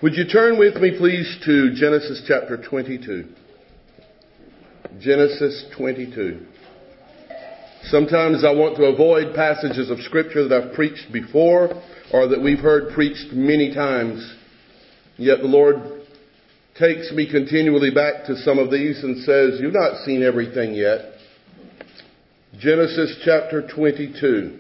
Would you turn with me, please, to Genesis chapter 22? Genesis 22. Sometimes I want to avoid passages of Scripture that I've preached before or that we've heard preached many times. Yet the Lord takes me continually back to some of these and says, "You've not seen everything yet." Genesis chapter 22.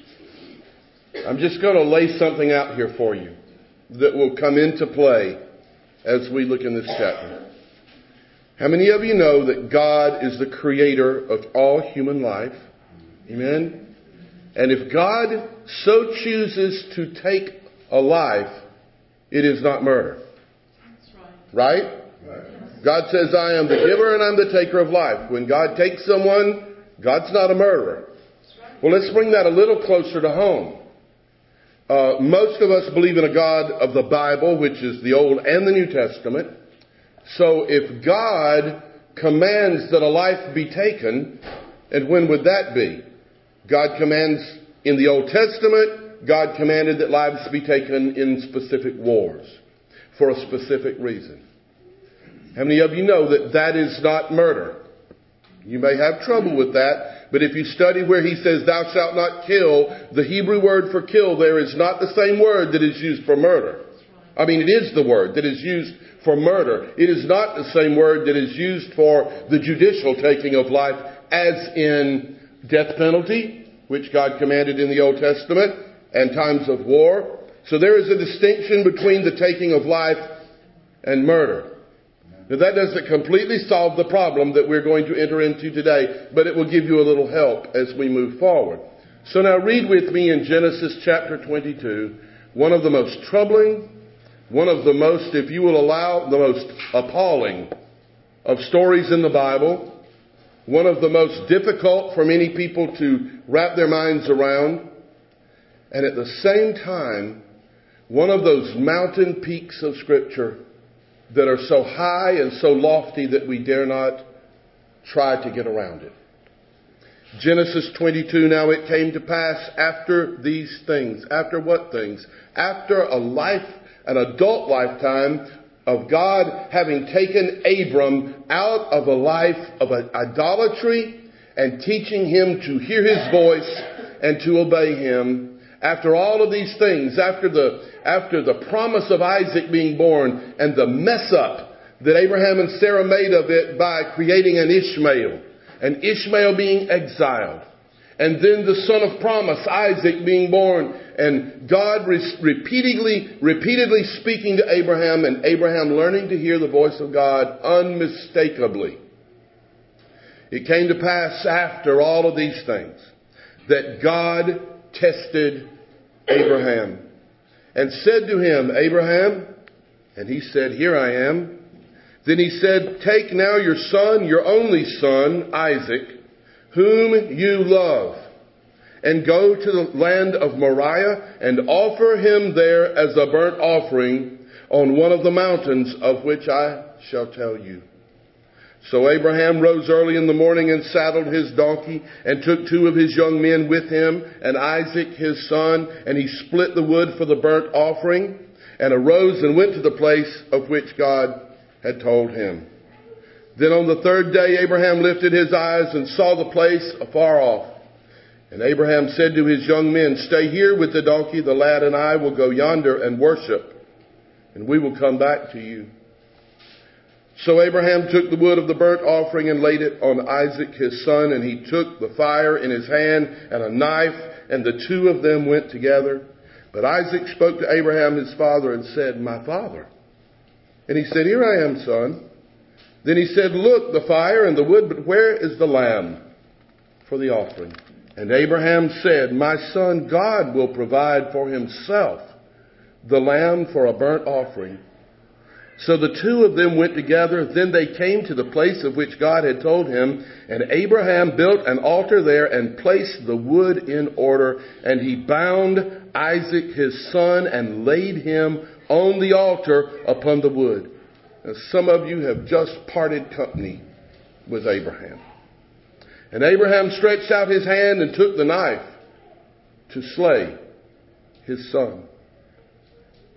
I'm just going to lay something out here for you that will come into play as we look in this chapter. How many of you know that God is the creator of all human life? Amen? And if God so chooses to take a life, it is not murder. That's right. Right? God says, "I am the giver and I'm the taker of life." When God takes someone, God's not a murderer. Well, let's bring that a little closer to home. Most of us believe in a God of the Bible, which is the Old and the New Testament. So if God commands that a life be taken, and when would that be? God commands in the Old Testament, God commanded that lives be taken in specific wars for a specific reason. How many of you know that that is not murder? You may have trouble with that, but if you study where he says, "Thou shalt not kill," the Hebrew word for kill there is not the same word that is used for murder. I mean, it is the word that is used for murder. It is not the same word that is used for the judicial taking of life as in death penalty, which God commanded in the Old Testament, and times of war. So there is a distinction between the taking of life and murder. Now, that doesn't completely solve the problem that we're going to enter into today, but it will give you a little help as we move forward. So now read with me in Genesis chapter 22, one of the most troubling, one of the most, if you will allow, the most appalling of stories in the Bible, one of the most difficult for many people to wrap their minds around, and at the same time, one of those mountain peaks of Scripture that are so high and so lofty that we dare not try to get around it. Genesis 22, "Now it came to pass after these things." After what things? After a life, an adult lifetime of God having taken Abram out of a life of idolatry and teaching him to hear his voice and to obey him. After all of these things, after the promise of Isaac being born and the mess up that Abraham and Sarah made of it by creating an Ishmael being exiled, and then the son of promise, Isaac, being born, and God repeatedly speaking to Abraham, and Abraham learning to hear the voice of God unmistakably. It came to pass after all of these things that God tested Abraham and said to him, "Abraham," and he said, "Here I am." Then he said, "Take now your son, your only son, Isaac, whom you love, and go to the land of Moriah and offer him there as a burnt offering on one of the mountains of which I shall tell you." So Abraham rose early in the morning and saddled his donkey and took 2 of his young men with him and Isaac his son, and he split the wood for the burnt offering and arose and went to the place of which God had told him. Then on the 3rd day Abraham lifted his eyes and saw the place afar off. And Abraham said to his young men, "Stay here with the donkey. The lad and I will go yonder and worship, and we will come back to you." So Abraham took the wood of the burnt offering and laid it on Isaac his son, and he took the fire in his hand and a knife, and the 2 of them went together. But Isaac spoke to Abraham his father and said, "My father." And he said, "Here I am, son." Then he said, "Look, the fire and the wood, but where is the lamb for the offering?" And Abraham said, "My son, God will provide for himself the lamb for a burnt offering." So the 2 of them went together. Then they came to the place of which God had told him. And Abraham built an altar there and placed the wood in order. And he bound Isaac his son and laid him on the altar upon the wood. Now, some of you have just parted company with Abraham. And Abraham stretched out his hand and took the knife to slay his son.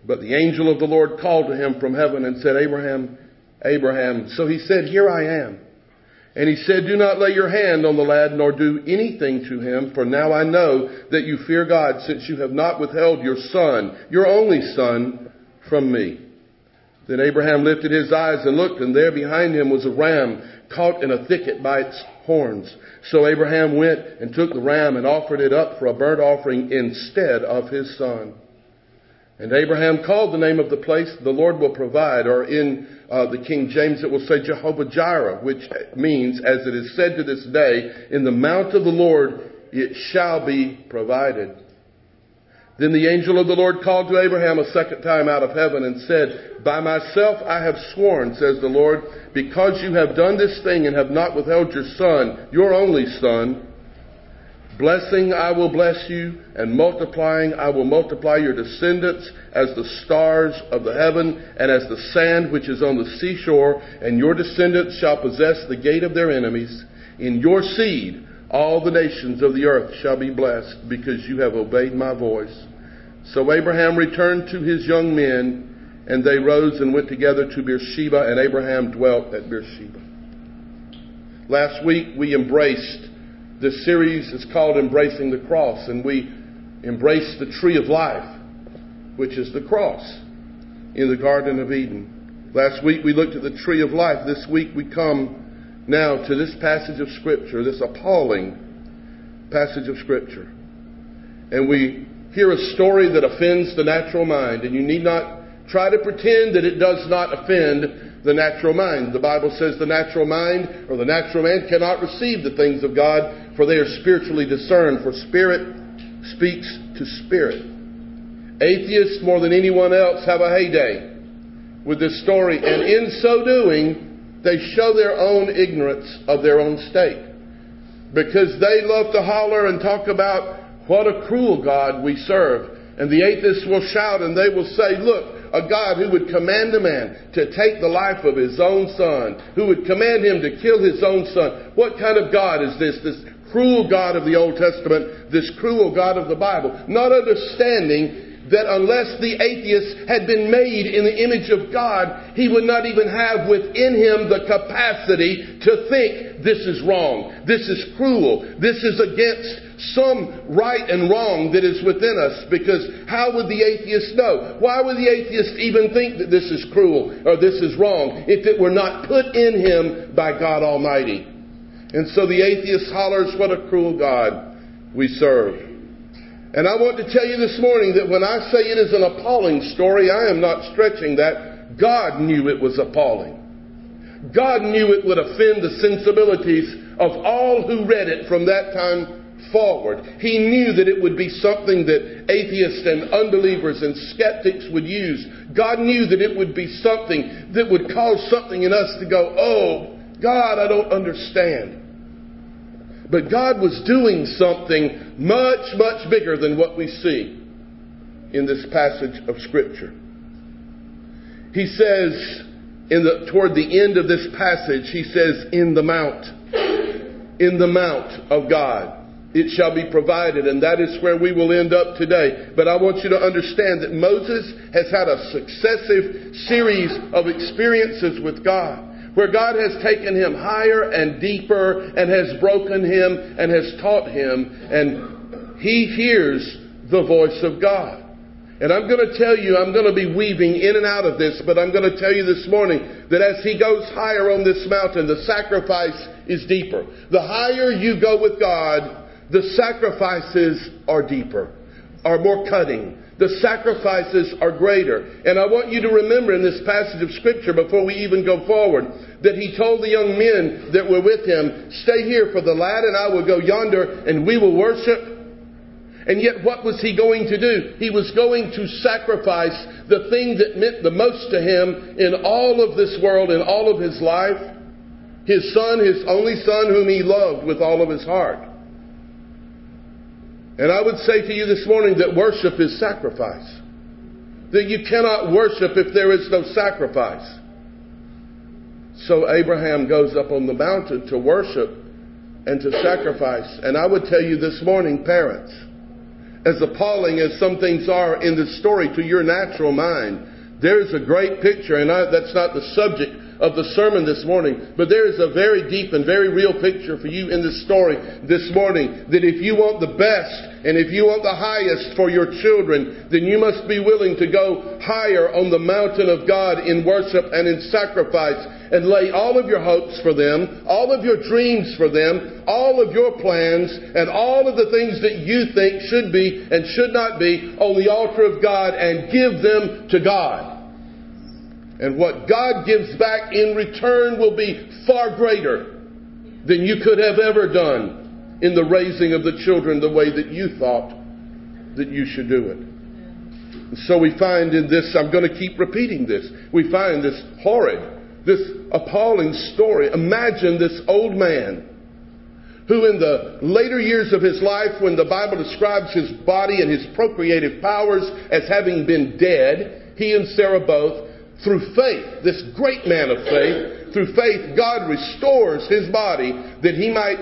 But the angel of the Lord called to him from heaven and said, Abraham, Abraham. So he said, Here I am. And he said, Do not lay your hand on the lad, nor do anything to him, for now I know that you fear God, since you have not withheld your son, your only son, from me. Then Abraham lifted his eyes and looked, and there behind him was a ram caught in a thicket by its horns. So Abraham went and took the ram and offered it up for a burnt offering instead of his son. And Abraham called the name of the place, The Lord Will Provide, or in the King James it will say Jehovah Jireh, which means, as it is said to this day, in the mount of the Lord it shall be provided. Then the angel of the Lord called to Abraham a second time out of heaven and said, By myself I have sworn, says the Lord, because you have done this thing and have not withheld your son, your only son, blessing I will bless you, and multiplying I will multiply your descendants as the stars of the heaven and as the sand which is on the seashore, and your descendants shall possess the gate of their enemies. In your seed all the nations of the earth shall be blessed, because you have obeyed my voice. So Abraham returned to his young men, and they rose and went together to Beersheba, and Abraham dwelt at Beersheba. Last week we embraced, this series is called Embracing the Cross, and we embraced the tree of life, which is the cross in the Garden of Eden. Last week we looked at the tree of life. This week we come now to this passage of Scripture, this appalling passage of Scripture. And we hear a story that offends the natural mind. And you need not try to pretend that it does not offend the natural mind. The Bible says the natural mind or the natural man cannot receive the things of God, for they are spiritually discerned. For spirit speaks to spirit. Atheists, more than anyone else, have a heyday with this story. And in so doing, they show their own ignorance of their own state. Because they love to holler and talk about what a cruel God we serve. And the atheists will shout and they will say, look, a God who would command a man to take the life of his own son, who would command him to kill his own son. What kind of God is this? This cruel God of the Old Testament, this cruel God of the Bible. Not understanding that unless the atheist had been made in the image of God, he would not even have within him the capacity to think this is wrong, this is cruel, this is against some right and wrong that is within us. Because how would the atheist know? Why would the atheist even think that this is cruel or this is wrong if it were not put in him by God Almighty? And so the atheist hollers, what a cruel God we serve. And I want to tell you this morning that when I say it is an appalling story, I am not stretching that. God knew it was appalling. God knew it would offend the sensibilities of all who read it from that time forward. He knew that it would be something that atheists and unbelievers and skeptics would use. God knew that it would be something that would cause something in us to go, oh, God, I don't understand. But God was doing something much, much bigger than what we see in this passage of Scripture. He says, toward the end of this passage, he says, in the mount of God, it shall be provided. And that is where we will end up today. But I want you to understand that Moses has had a successive series of experiences with God, where God has taken him higher and deeper and has broken him and has taught him. And he hears the voice of God. And I'm going to tell you, I'm going to be weaving in and out of this, but I'm going to tell you this morning that as he goes higher on this mountain, the sacrifice is deeper. The higher you go with God, the sacrifices are deeper, are more cutting. The sacrifices are greater. And I want you to remember in this passage of Scripture, before we even go forward, that he told the young men that were with him, stay here, for the lad and I will go yonder and we will worship. And yet what was he going to do? He was going to sacrifice the thing that meant the most to him in all of this world, in all of his life. His son, his only son, whom he loved with all of his heart. And I would say to you this morning that worship is sacrifice. That you cannot worship if there is no sacrifice. So Abraham goes up on the mountain to worship and to sacrifice. And I would tell you this morning, parents, as appalling as some things are in this story to your natural mind, there is a great picture, and that's not the subject of the sermon this morning, but there is a very deep and very real picture for you in this story this morning, that if you want the best and if you want the highest for your children, then you must be willing to go higher on the mountain of God in worship and in sacrifice, and lay all of your hopes for them, all of your dreams for them, all of your plans, and all of the things that you think should be and should not be on the altar of God, and give them to God. And what God gives back in return will be far greater than you could have ever done in the raising of the children the way that you thought that you should do it. And so we find in this, I'm going to keep repeating this, we find this horrid, this appalling story. Imagine this old man who in the later years of his life, when the Bible describes his body and his procreative powers as having been dead, he and Sarah both, through faith, this great man of faith, through faith, God restores his body that he might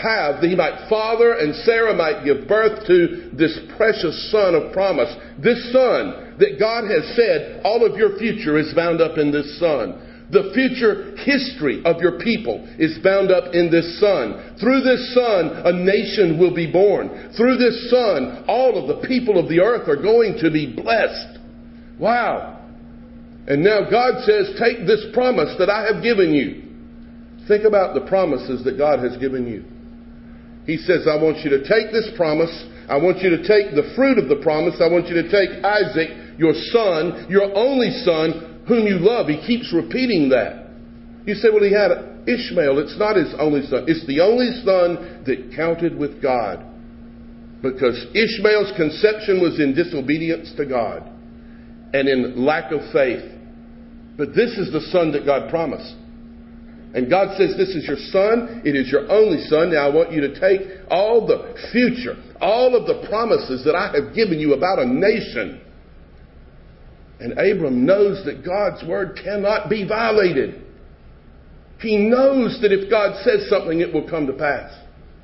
father, and Sarah might give birth to this precious son of promise. This son that God has said, all of your future is bound up in this son. The future history of your people is bound up in this son. Through this son, a nation will be born. Through this son, all of the people of the earth are going to be blessed. Wow. And now God says, take this promise that I have given you. Think about the promises that God has given you. He says, I want you to take this promise. I want you to take the fruit of the promise. I want you to take Isaac, your son, your only son, whom you love. He keeps repeating that. You say, well, he had Ishmael. It's not his only son. It's the only son that counted with God. Because Ishmael's conception was in disobedience to God and in lack of faith. But this is the son that God promised. And God says, this is your son. It is your only son. Now I want you to take all the future, all of the promises that I have given you about a nation. And Abram knows that God's word cannot be violated. He knows that if God says something, it will come to pass.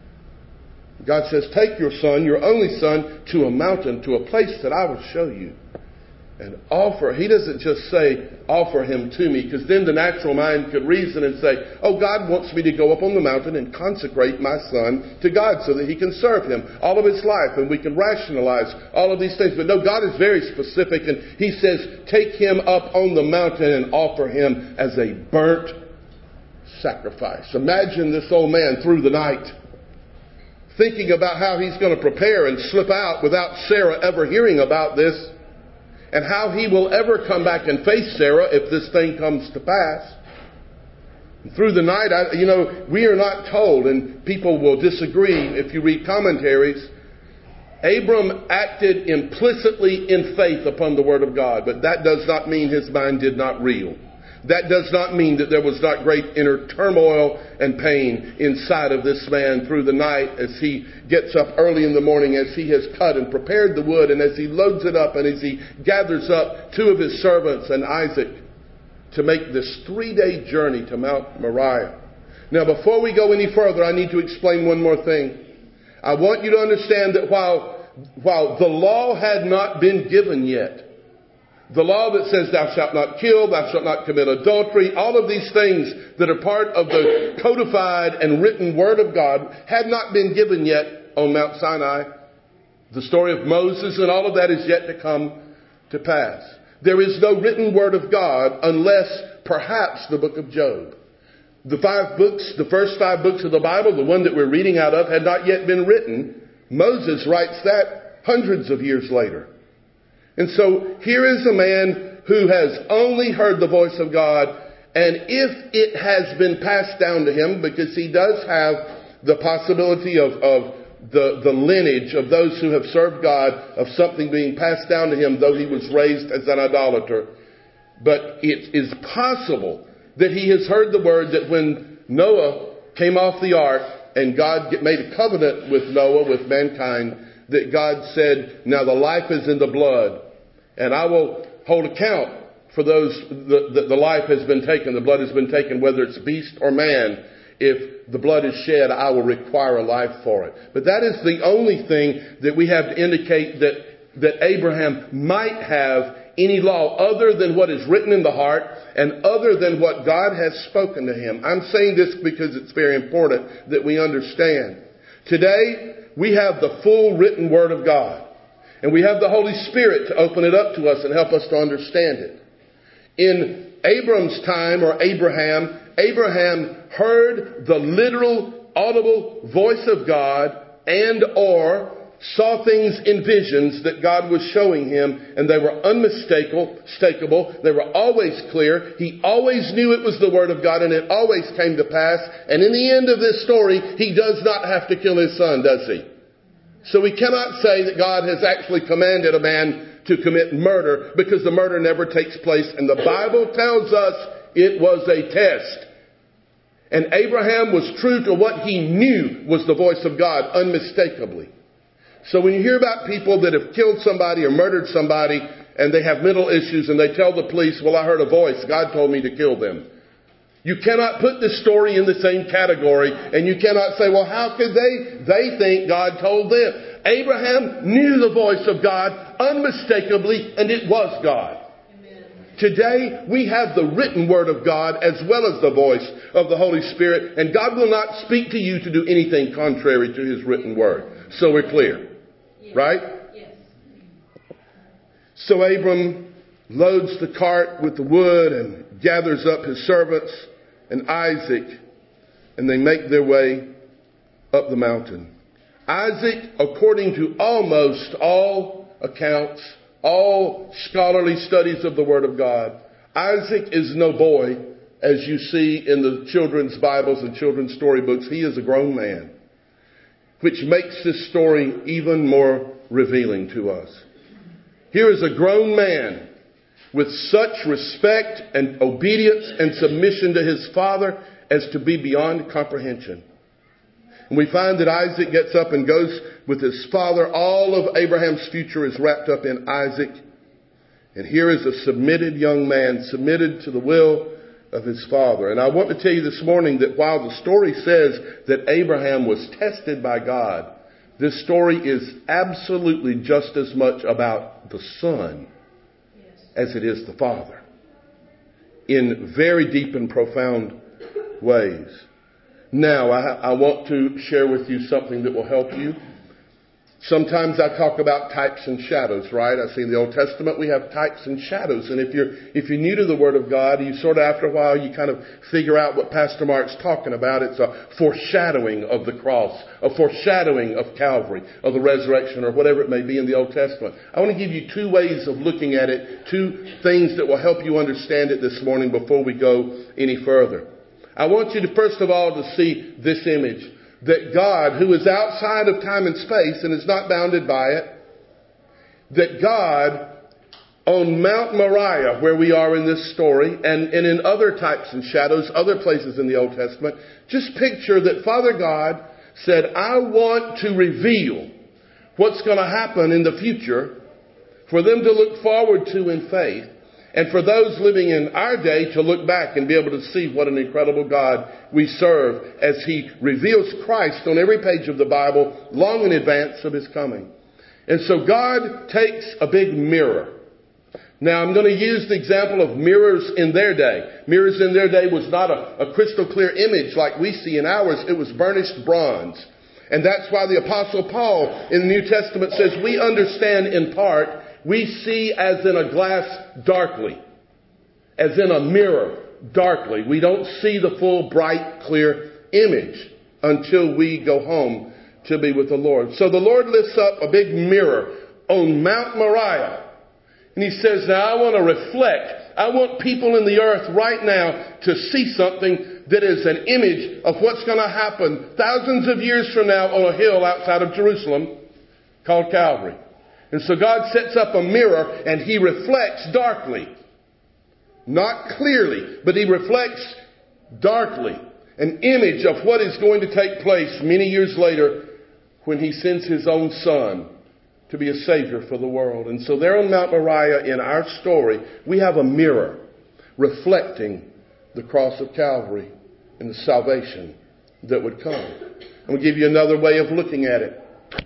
God says, take your son, your only son, to a mountain, to a place that I will show you. And offer. He doesn't just say, offer him to me, because then the natural mind could reason and say, oh, God wants me to go up on the mountain and consecrate my son to God so that he can serve him all of his life, and we can rationalize all of these things. But no, God is very specific, and he says, take him up on the mountain and offer him as a burnt sacrifice. Imagine this old man through the night thinking about how he's going to prepare and slip out without Sarah ever hearing about this, and how he will ever come back and face Sarah if this thing comes to pass. And through the night, we are not told, and people will disagree if you read commentaries, Abram acted implicitly in faith upon the word of God, but that does not mean his mind did not reel. That does not mean that there was not great inner turmoil and pain inside of this man through the night as he gets up early in the morning, as he has cut and prepared the wood, and as he loads it up, and as he gathers up two of his servants and Isaac to make this 3-day journey to Mount Moriah. Now, before we go any further, I need to explain one more thing. I want you to understand that while the law had not been given yet, the law that says thou shalt not kill, thou shalt not commit adultery, all of these things that are part of the codified and written word of God had not been given yet on Mount Sinai. The story of Moses and all of that is yet to come to pass. There is no written word of God unless perhaps the book of Job. The first 5 books of the Bible, the one that we're reading out of, had not yet been written. Moses writes that hundreds of years later. And so here is a man who has only heard the voice of God, and if it has been passed down to him, because he does have the possibility of the lineage of those who have served God, of something being passed down to him, though he was raised as an idolater. But it is possible that he has heard the word that when Noah came off the ark and God made a covenant with Noah, with mankind, that God said, now the life is in the blood, and I will hold account for those, the life has been taken, the blood has been taken, whether it's beast or man. If the blood is shed, I will require a life for it. But that is the only thing that we have to indicate that Abraham might have any law other than what is written in the heart and other than what God has spoken to him. I'm saying this because it's very important that we understand. Today, we have the full written Word of God. And we have the Holy Spirit to open it up to us and help us to understand it. In Abram's time, or Abraham heard the literal, audible voice of God and or saw things in visions that God was showing him, and they were unmistakable. They were always clear. He always knew it was the Word of God, and it always came to pass. And in the end of this story, he does not have to kill his son, does he? So we cannot say that God has actually commanded a man to commit murder, because the murder never takes place. And the Bible tells us it was a test. And Abraham was true to what he knew was the voice of God unmistakably. So when you hear about people that have killed somebody or murdered somebody and they have mental issues and they tell the police, well, I heard a voice, God told me to kill them. You cannot put this story in the same category, and you cannot say, well, how could they think God told them? Abraham knew the voice of God unmistakably, and it was God. Amen. Today, we have the written Word of God as well as the voice of the Holy Spirit, and God will not speak to you to do anything contrary to His written Word. So we're clear. Yes. Right? Yes. So Abram loads the cart with the wood and gathers up his servants and Isaac, and they make their way up the mountain. Isaac, according to almost all accounts, all scholarly studies of the Word of God, Isaac is no boy, as you see in the children's Bibles and children's storybooks. He is a grown man, which makes this story even more revealing to us. Here is a grown man with such respect and obedience and submission to his father as to be beyond comprehension. And we find that Isaac gets up and goes with his father. All of Abraham's future is wrapped up in Isaac. And here is a submitted young man, submitted to the will of his father. And I want to tell you this morning that while the story says that Abraham was tested by God, this story is absolutely just as much about the son as it is the Father, in very deep and profound ways. Now, I want to share with you something that will help you. Sometimes I talk about types and shadows, right? I see in the Old Testament we have types and shadows. And if you're new to the Word of God, you sort of after a while you kind of figure out what Pastor Mark's talking about. It's a foreshadowing of the cross, a foreshadowing of Calvary, of the resurrection, or whatever it may be in the Old Testament. I want to give you two ways of looking at it, two things that will help you understand it this morning before we go any further. I want you to first of all to see this image. That God, who is outside of time and space and is not bounded by it, that God on Mount Moriah, where we are in this story, and in other types and shadows, other places in the Old Testament, just picture that Father God said, I want to reveal what's going to happen in the future for them to look forward to in faith. And for those living in our day to look back and be able to see what an incredible God we serve as He reveals Christ on every page of the Bible long in advance of His coming. And so God takes a big mirror. Now I'm going to use the example of mirrors in their day. Mirrors in their day was not a crystal clear image like we see in ours. It was burnished bronze. And that's why the Apostle Paul in the New Testament says we understand in part. We see as in a glass darkly, as in a mirror darkly. We don't see the full, bright, clear image until we go home to be with the Lord. So the Lord lifts up a big mirror on Mount Moriah. And He says, now I want to reflect. I want people in the earth right now to see something that is an image of what's going to happen thousands of years from now on a hill outside of Jerusalem called Calvary. And so God sets up a mirror and He reflects darkly. Not clearly, but He reflects darkly an image of what is going to take place many years later when He sends His own Son to be a Savior for the world. And so there on Mount Moriah in our story, we have a mirror reflecting the cross of Calvary and the salvation that would come. I'm going to give you another way of looking at it.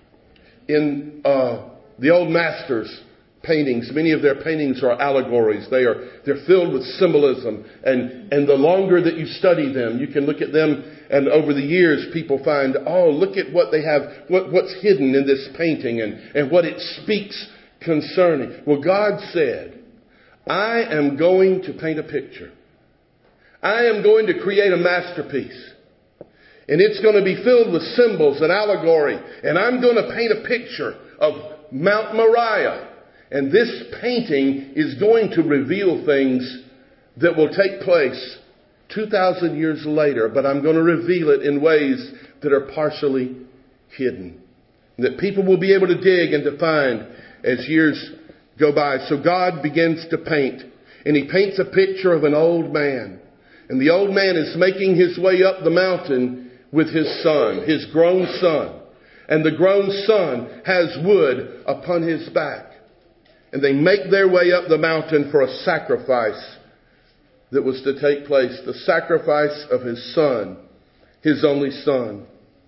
In the old masters' paintings, many of their paintings are allegories. They're filled with symbolism. And the longer that you study them, you can look at them, and over the years people find, oh, look at what they have, what's hidden in this painting and what it speaks concerning. Well, God said, I am going to paint a picture. I am going to create a masterpiece. And it's going to be filled with symbols and allegory. And I'm going to paint a picture of Mount Moriah. And this painting is going to reveal things that will take place 2,000 years later. But I'm going to reveal it in ways that are partially hidden, that people will be able to dig and to find as years go by. So God begins to paint. And he paints a picture of an old man. And the old man is making his way up the mountain with his son, his grown son. And the grown son has wood upon his back. And they make their way up the mountain for a sacrifice that was to take place. The sacrifice of his son, his only son.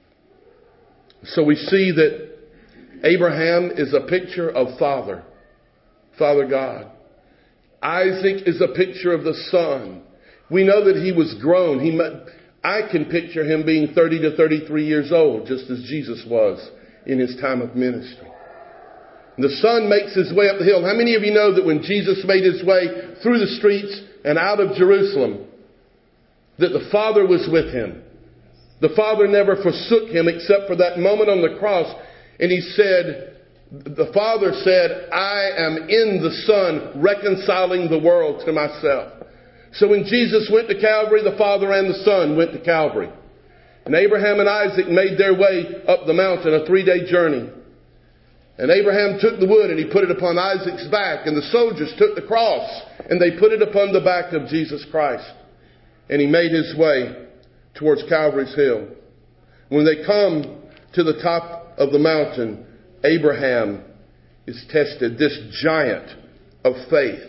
So we see that Abraham is a picture of Father God. Isaac is a picture of the son. We know that he was grown. I can picture him being 30 to 33 years old, just as Jesus was in his time of ministry. The son makes his way up the hill. How many of you know that when Jesus made his way through the streets and out of Jerusalem, that the Father was with him? The Father never forsook him except for that moment on the cross. And he said, the Father said, I am in the Son reconciling the world to myself. So when Jesus went to Calvary, the Father and the Son went to Calvary. And Abraham and Isaac made their way up the mountain, a 3-day journey. And Abraham took the wood and he put it upon Isaac's back. And the soldiers took the cross and they put it upon the back of Jesus Christ. And he made his way towards Calvary's hill. When they come to the top of the mountain, Abraham is tested, this giant of faith.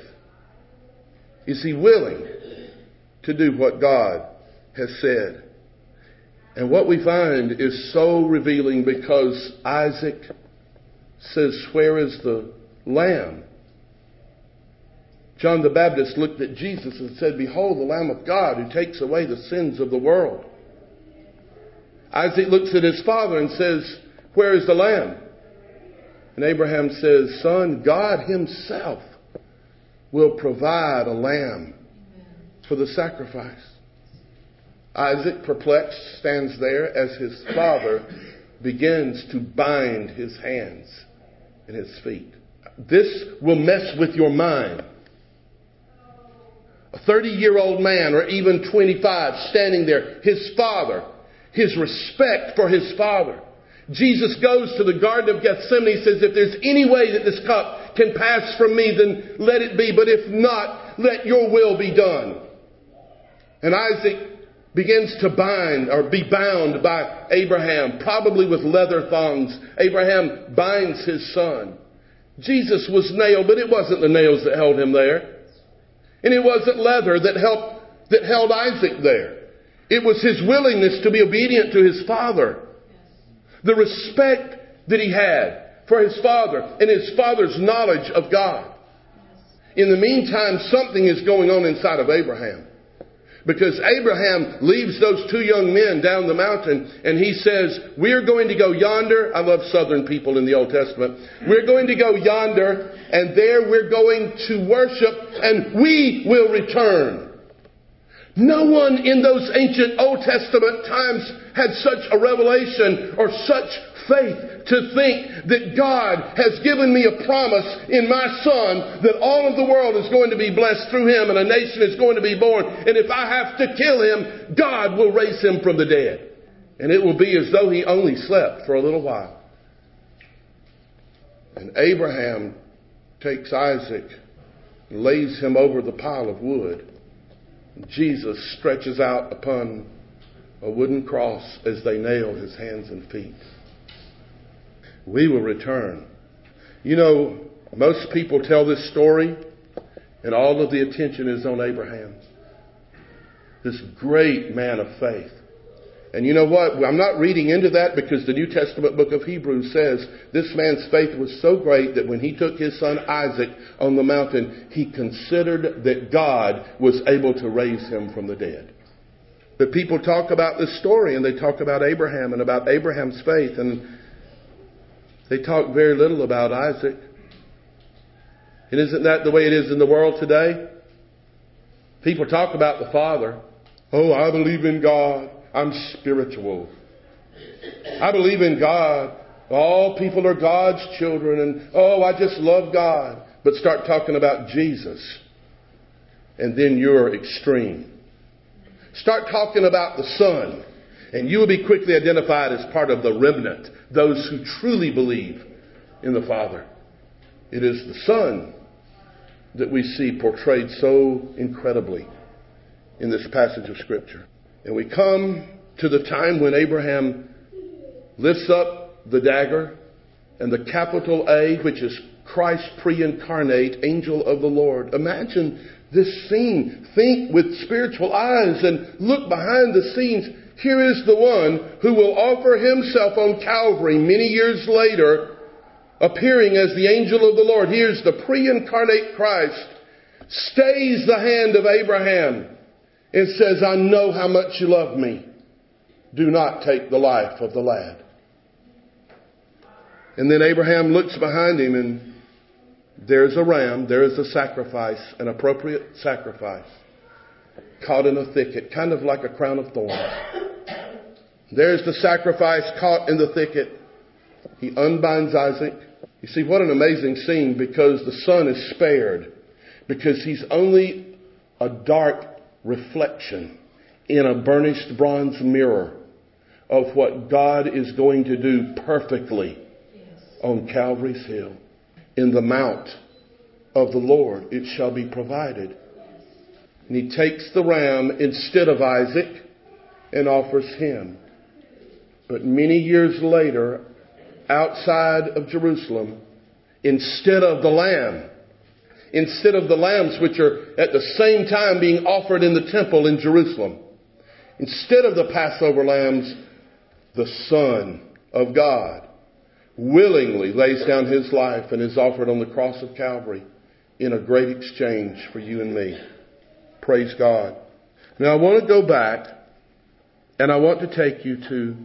Is he willing to do what God has said? And what we find is so revealing, because Isaac says, where is the lamb? John the Baptist looked at Jesus and said, behold, the Lamb of God who takes away the sins of the world. Isaac looks at his father and says, where is the lamb? And Abraham says, son, God himself will provide a lamb for the sacrifice. Isaac, perplexed, stands there as his father begins to bind his hands and his feet. This will mess with your mind. A 30-year-old man, or even 25, standing there, his father, his respect for his father. Jesus goes to the Garden of Gethsemane. He says, if there's any way that this cup can pass from me, then let it be. But if not, let your will be done. And Isaac begins to be bound by Abraham, probably with leather thongs. Abraham binds his son. Jesus was nailed, but it wasn't the nails that held him there. And it wasn't leather that held Isaac there. It was his willingness to be obedient to his father. The respect that he had for his father and his father's knowledge of God. In the meantime, something is going on inside of Abraham. Because Abraham leaves those two young men down the mountain and he says, we're going to go yonder. I love southern people in the Old Testament. We're going to go yonder, and there we're going to worship, and we will return. No one in those ancient Old Testament times had such a revelation or such faith to think that God has given me a promise in my son that all of the world is going to be blessed through him and a nation is going to be born. And if I have to kill him, God will raise him from the dead. And it will be as though he only slept for a little while. And Abraham takes Isaac and lays him over the pile of wood. Jesus stretches out upon a wooden cross as they nail his hands and feet. We will return. You know, most people tell this story and all of the attention is on Abraham. This great man of faith. And you know what? I'm not reading into that because the New Testament book of Hebrews says this man's faith was so great that when he took his son Isaac on the mountain, he considered that God was able to raise him from the dead. But people talk about this story and they talk about Abraham and about Abraham's faith, and they talk very little about Isaac. And isn't that the way it is in the world today? People talk about the Father. Oh, I believe in God. I'm spiritual. I believe in God. All people are God's children. And, oh, I just love God. But start talking about Jesus, and then you're extreme. Start talking about the Son, and you will be quickly identified as part of the remnant, those who truly believe in the Father. It is the Son that we see portrayed so incredibly in this passage of Scripture. And we come to the time when Abraham lifts up the dagger and the capital A, which is Christ pre-incarnate, angel of the Lord. Imagine this scene. Think with spiritual eyes and look behind the scenes. Here is the one who will offer himself on Calvary many years later, appearing as the angel of the Lord. Here's the pre-incarnate Christ, stays the hand of Abraham and says, I know how much you love me. Do not take the life of the lad. And then Abraham looks behind him, and there's a ram, there is a sacrifice, an appropriate sacrifice, caught in a thicket, kind of like a crown of thorns. There's the sacrifice caught in the thicket. He unbinds Isaac. You see, what an amazing scene, because the son is spared, because he's only a dark reflection in a burnished bronze mirror of what God is going to do perfectly on Calvary's hill. In the mount of the Lord it shall be provided. And he takes the ram instead of Isaac and offers him. But many years later, outside of Jerusalem, instead of the lamb, instead of the lambs which are at the same time being offered in the temple in Jerusalem, instead of the Passover lambs, the Son of God willingly lays down his life and is offered on the cross of Calvary in a great exchange for you and me. Praise God. Now I want to go back and I want to take you to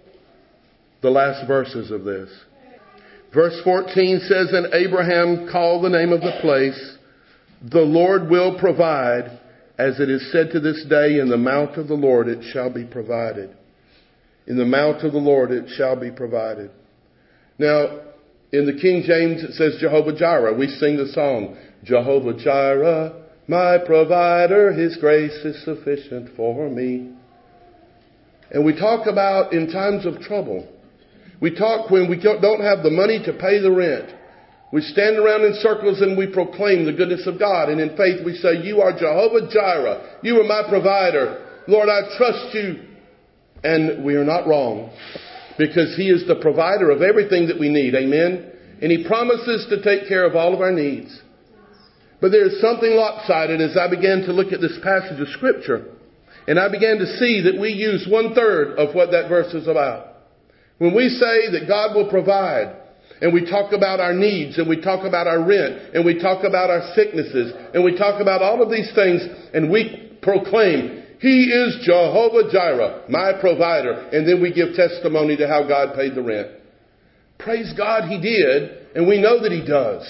the last verses of this. Verse 14 says, and Abraham called the name of the place, the Lord will provide, as it is said to this day, in the mount of the Lord it shall be provided. In the mount of the Lord it shall be provided. Now, in the King James it says Jehovah Jireh. We sing the song, Jehovah Jireh, my provider, his grace is sufficient for me. And we talk about in times of trouble. We talk when we don't have the money to pay the rent. We stand around in circles and we proclaim the goodness of God. And in faith we say, you are Jehovah Jireh. You are my provider. Lord, I trust you. And we are not wrong, because he is the provider of everything that we need. Amen. And he promises to take care of all of our needs. But there is something lopsided as I began to look at this passage of Scripture. And I began to see that we use 1/3 of what that verse is about. When we say that God will provide, and we talk about our needs, and we talk about our rent, and we talk about our sicknesses, and we talk about all of these things, and we proclaim, he is Jehovah Jireh, my provider, and then we give testimony to how God paid the rent. Praise God, he did, and we know that he does.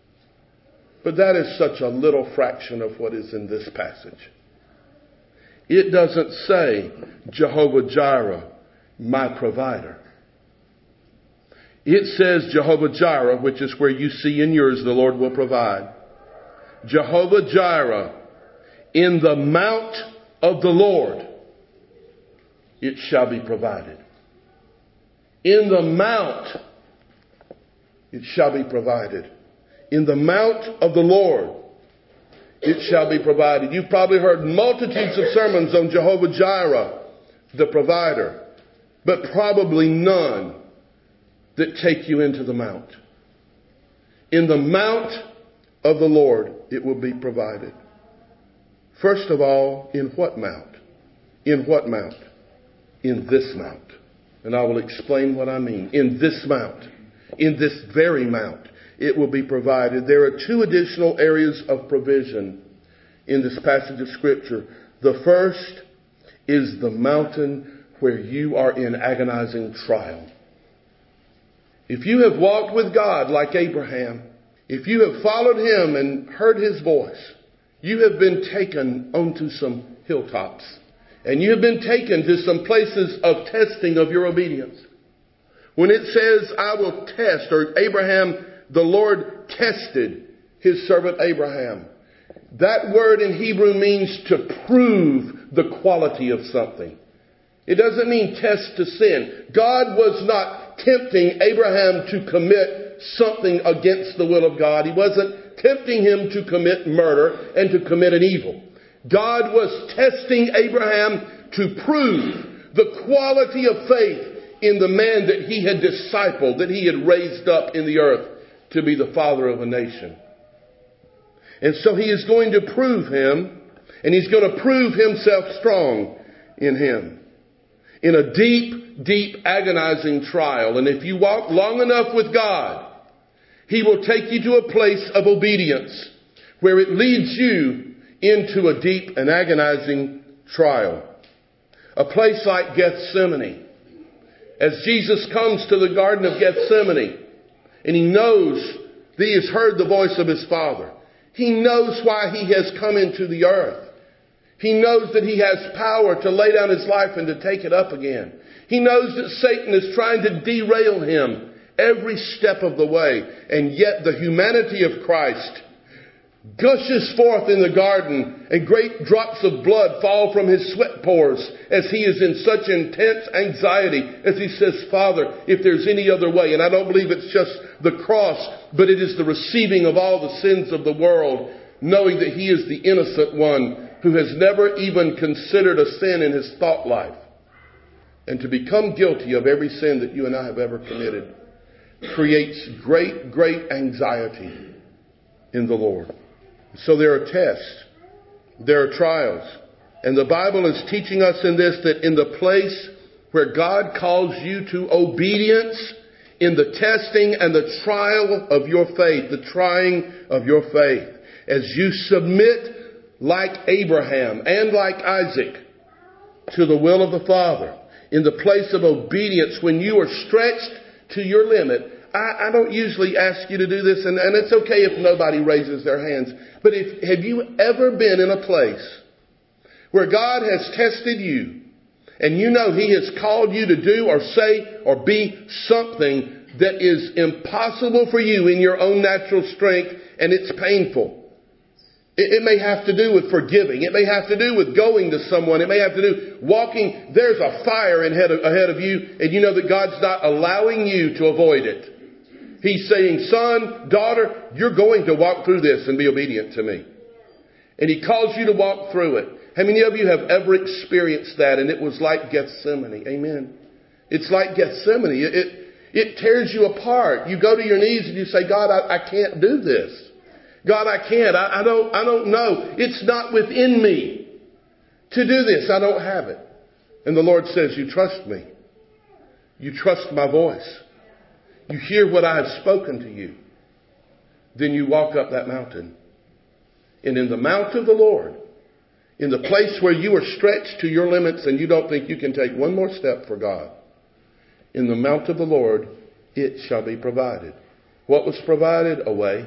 But that is such a little fraction of what is in this passage. It doesn't say Jehovah Jireh, my provider. It says Jehovah Jireh, which is where you see in yours the Lord will provide. Jehovah Jireh, in the mount of the Lord it shall be provided. In the mount it shall be provided. In the mount of the Lord it shall be provided. You've probably heard multitudes of sermons on Jehovah Jireh, the provider, but probably none that take you into the mount. In the mount of the Lord it will be provided. First of all, in what mount? In what mount? in this mount. And I will explain what I mean. In this mount, in this very mount, it will be provided. There are two additional areas of provision in this passage of Scripture. The first is the mountain where you are in agonizing trial. If you have walked with God like Abraham, if you have followed Him and heard His voice, you have been taken onto some hilltops. And you have been taken to some places of testing of your obedience. When it says, I will test, or Abraham, the Lord tested His servant Abraham. That word in Hebrew means to prove the quality of something. It doesn't mean test to sin. God was not tempting Abraham to commit something against the will of God. He wasn't tempting him to commit murder and to commit an evil. God was testing Abraham to prove the quality of faith in the man that he had discipled, that he had raised up in the earth to be the father of a nation. And so he is going to prove him, and he's going to prove himself strong in him. In a deep, deep, agonizing trial. And if you walk long enough with God, He will take you to a place of obedience where it leads you into a deep and agonizing trial. A place like Gethsemane. As Jesus comes to the Garden of Gethsemane, and He knows that He has heard the voice of His Father. He knows why He has come into the earth. He knows that He has power to lay down His life and to take it up again. He knows that Satan is trying to derail Him every step of the way. And yet the humanity of Christ gushes forth in the garden, and great drops of blood fall from His sweat pores as He is in such intense anxiety as He says, Father, if there's any other way. And I don't believe it's just the cross, but it is the receiving of all the sins of the world, knowing that He is the innocent one who has never even considered a sin in his thought life. And to become guilty of every sin that you and I have ever committed creates great, great anxiety in the Lord. So there are tests. There are trials. And the Bible is teaching us in this that in the place where God calls you to obedience, in the testing and the trial of your faith, the trying of your faith, as you submit like Abraham and like Isaac to the will of the Father, in the place of obedience when you are stretched to your limit. I don't usually ask you to do this, and it's okay if nobody raises their hands. But have you ever been in a place where God has tested you and you know He has called you to do or say or be something that is impossible for you in your own natural strength, and it's painful? It may have to do with forgiving. It may have to do with going to someone. It may have to do walking. There's a fire ahead of you, and you know that God's not allowing you to avoid it. He's saying, son, daughter, you're going to walk through this and be obedient to me. And He calls you to walk through it. How many of you have ever experienced that? And it was like Gethsemane. Amen. It's like Gethsemane. It tears you apart. You go to your knees and you say, God, I can't do this. God, I can't. I don't know. It's not within me to do this. I don't have it. And the Lord says, you trust me. You trust my voice. You hear what I have spoken to you. Then you walk up that mountain. And in the mount of the Lord, in the place where you are stretched to your limits and you don't think you can take one more step for God, in the mount of the Lord, it shall be provided. What was provided? A way.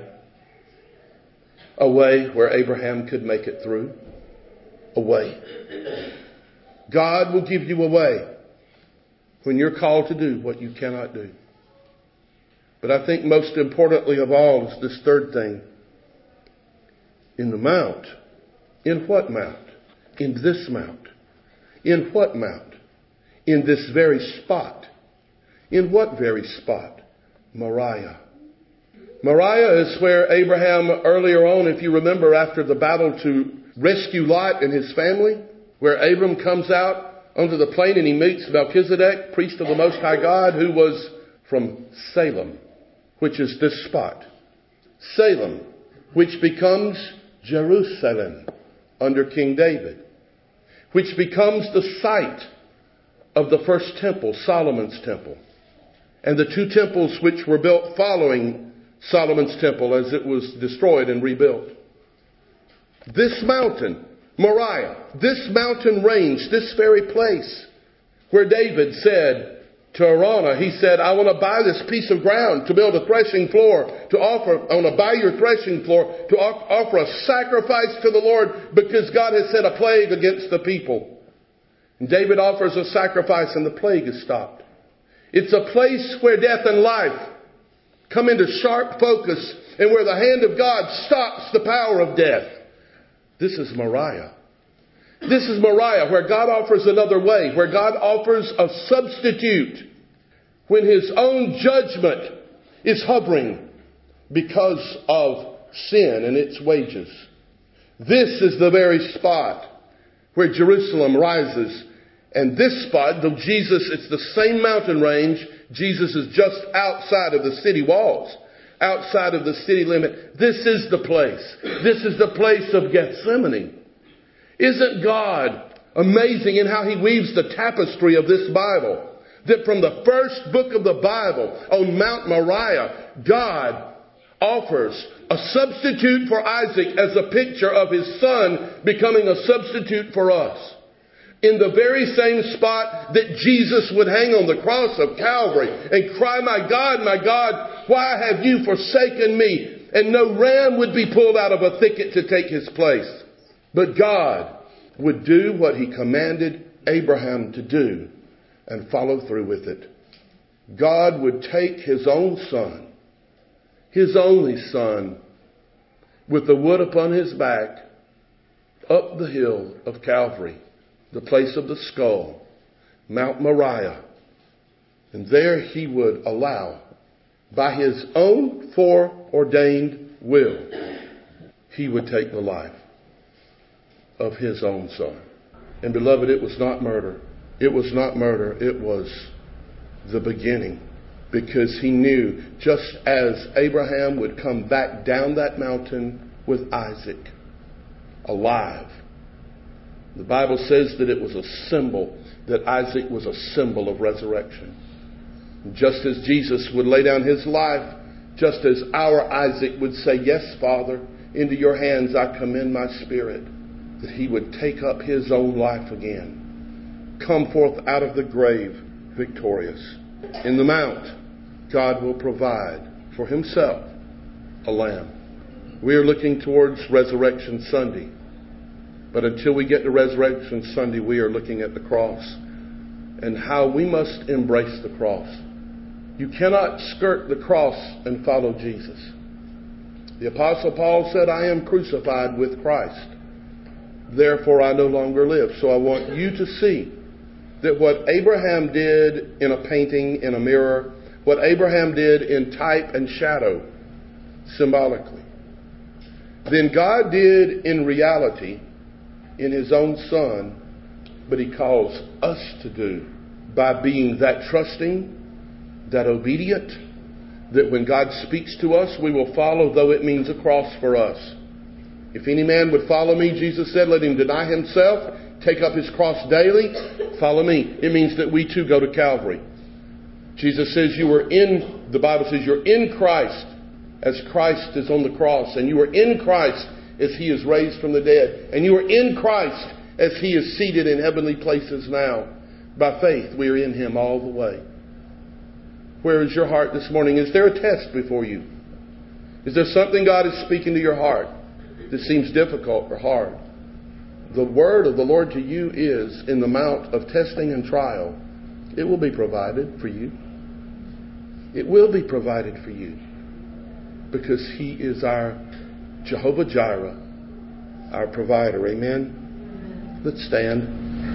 A way where Abraham could make it through. A way. God will give you a way when you're called to do what you cannot do. But I think most importantly of all is this third thing. In the mount. In what mount? In this mount. In what mount? In this very spot. In what very spot? Moriah. Moriah is where Abraham earlier on, if you remember, after the battle to rescue Lot and his family, where Abram comes out onto the plain and he meets Melchizedek, priest of the Most High God, who was from Salem, which is this spot. Salem, which becomes Jerusalem under King David, which becomes the site of the first temple, Solomon's temple, and the two temples which were built following Solomon's temple as it was destroyed and rebuilt. This mountain, Moriah, this mountain range, this very place where David said to Araunah, he said, I want to buy this piece of ground to build a threshing floor, I want to buy your threshing floor to offer a sacrifice to the Lord because God has sent a plague against the people. And David offers a sacrifice and the plague is stopped. It's a place where death and life come into sharp focus and where the hand of God stops the power of death. This is Moriah. This is Moriah, where God offers another way, where God offers a substitute when His own judgment is hovering because of sin and its wages. This is the very spot where Jerusalem rises. And this spot, though it's the same mountain range, Jesus is just outside of the city walls, outside of the city limit. This is the place. This is the place of Gethsemane. Isn't God amazing in how He weaves the tapestry of this Bible? That from the first book of the Bible on Mount Moriah, God offers a substitute for Isaac as a picture of His son becoming a substitute for us. In the very same spot that Jesus would hang on the cross of Calvary and cry, my God, why have you forsaken me? And no ram would be pulled out of a thicket to take His place. But God would do what He commanded Abraham to do and follow through with it. God would take His own son, His only son, with the wood upon His back, up the hill of Calvary, the place of the skull, Mount Moriah. And there He would allow, by His own foreordained will, He would take the life of His own son. And beloved, it was not murder. It was not murder. It was the beginning. Because He knew, just as Abraham would come back down that mountain with Isaac, alive. The Bible says that it was a symbol, that Isaac was a symbol of resurrection. Just as Jesus would lay down His life, just as our Isaac would say, yes, Father, into your hands I commend my spirit, that He would take up His own life again, come forth out of the grave victorious. In the mount, God will provide for Himself a lamb. We are looking towards Resurrection Sunday. But until we get to Resurrection Sunday, we are looking at the cross and how we must embrace the cross. You cannot skirt the cross and follow Jesus. The Apostle Paul said, I am crucified with Christ. Therefore I no longer live. So I want you to see that what Abraham did in a painting, in a mirror, what Abraham did in type and shadow, symbolically, then God did in reality in His own Son, but He calls us to do by being that trusting, that obedient, that when God speaks to us, we will follow, though it means a cross for us. If any man would follow me, Jesus said, let him deny himself, take up his cross daily, follow me. It means that we too go to Calvary. Jesus says the Bible says you're in Christ as Christ is on the cross, and you are in Christ as He is raised from the dead, and you are in Christ as He is seated in heavenly places now. By faith, we are in Him all the way. Where is your heart this morning? Is there a test before you? Is there something God is speaking to your heart that seems difficult or hard? The word of the Lord to you is, in the mount of testing and trial, it will be provided for you. It will be provided for you. Because He is our Jehovah Jireh, our provider. Amen? Let's stand.